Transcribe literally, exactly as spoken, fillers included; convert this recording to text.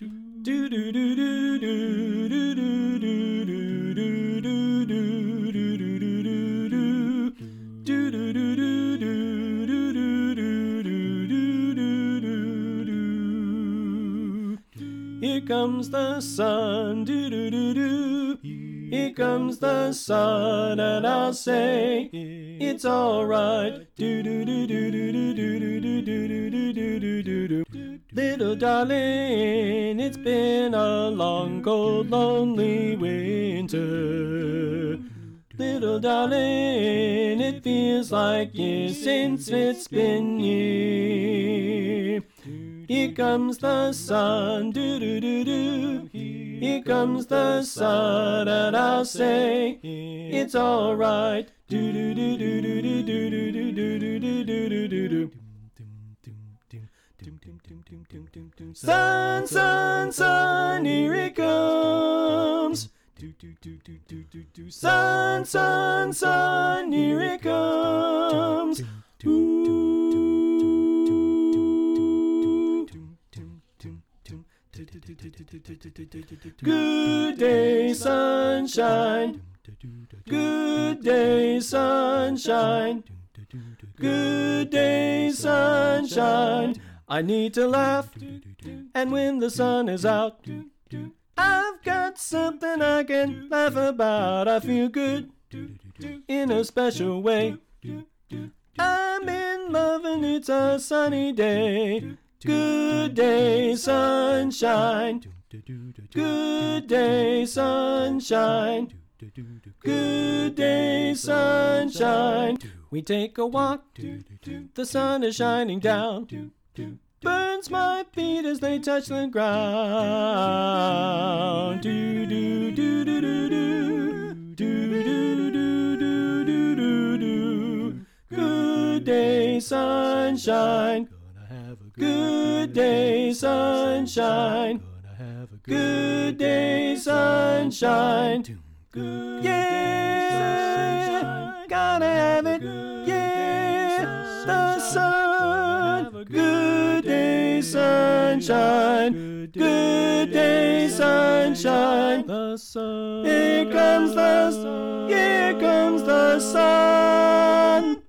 Do do do do do do do do do do do do do do do do do do do. Here comes the sun, do do do do. Here comes the sun, and I'll say it's all right. Do do do do do do do do do do do do do do. Little darling, it's been a long, cold, lonely winter. Little darling, it feels like years since it's been here. Here comes the sun, do do do do. Here comes the sun, and I'll say it's all right. Do do do do do do do do do do do do do do do. Sun, sun, sun, here it comes. Sun, sun, sun, here it comes. Good day, sunshine. Good day, sunshine. Good day, sunshine. I need to laugh, and when the sun is out, I've got something I can laugh about. I feel good in a special way. I'm in love and it's a sunny day. Good day, sunshine. Good day, sunshine. Good day, sunshine. We take a walk, the sun is shining down. Burns my feet as they touch the ground. Do do do do do do do do do do do do do. Good day, sunshine. Good day, sunshine. Good day, sunshine. Yeah, gotta have it. Yeah, the sun. Good day, sunshine. Good day, sunshine. The sun. Here comes the sun. Here comes the sun.